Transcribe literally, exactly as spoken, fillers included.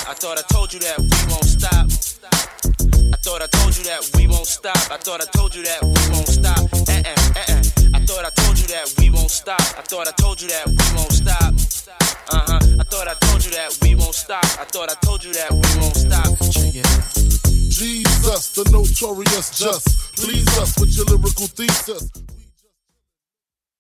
I thought I told you that we won't stop. I thought I told you that we won't stop. I thought I told you that we won't stop. Uh uh uh uh. I thought I told you that we won't stop. I thought I told you that we won't stop. Uh huh. I thought I told you that we won't stop. I thought I told you that we won't stop. Check it out. Jesus, the notorious just. Please us with your lyrical thesis.